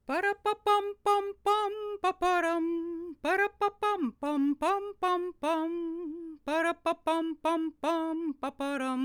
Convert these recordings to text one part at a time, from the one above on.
Пара-па-пам-пам-пам, па-парам, пара-па-пам-пам-пам-пам-пам, пара-па-пам-пам-пам, па-парам,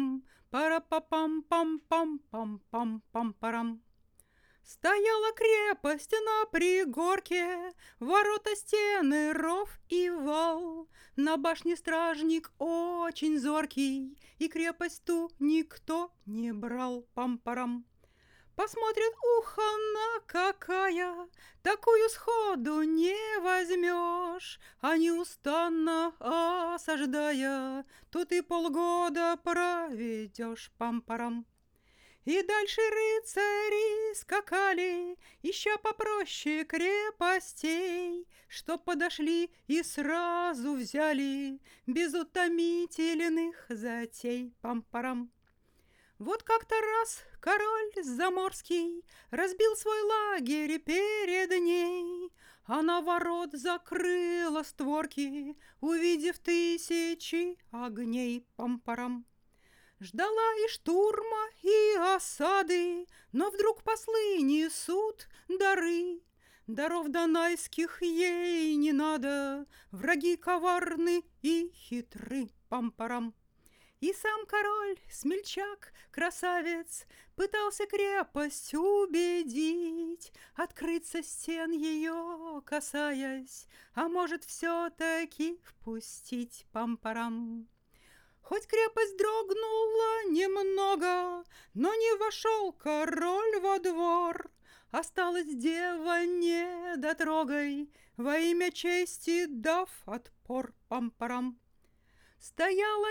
пара-па-пам-пам-пам-пам-пам-парам. Стояла крепость на пригорке, ворота, стены, ров и вал. На башне стражник очень зоркий, и крепость ту никто не брал. Пам-парам. Посмотрит, ухо на какая, такую сходу не возьмешь, а неустанно осаждая, тут и полгода проведешь. Пам-парам. И дальше рыцари скакали, ища попроще крепостей, что подошли и сразу взяли без утомительных затей. Пам-парам. Вот как-то раз король заморский разбил свой лагерь перед ней. Она ворот закрыла створки, увидев тысячи огней. Пам-парам. Ждала и штурма, и осады, но вдруг послы несут дары. Даров донайских ей не надо, враги коварны и хитры. Пам-парам. И сам король, смельчак, красавец, пытался крепость убедить, открыться стен ее касаясь, а может все-таки впустить. Пам-парам. Хоть крепость дрогнула немного, но не вошел король во двор. Осталась дева недотрогой, во имя чести дав отпор. Пам-парам. Стояла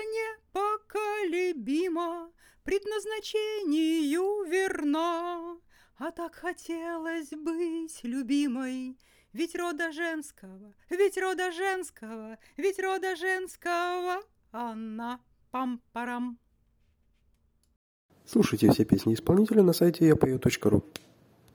непоколебимо, предназначению верна, а так хотелось быть любимой, ведь рода женского, ведь рода женского, ведь рода женского она. Пам-парам. Слушайте все песни исполнителя на сайте yapою.ru.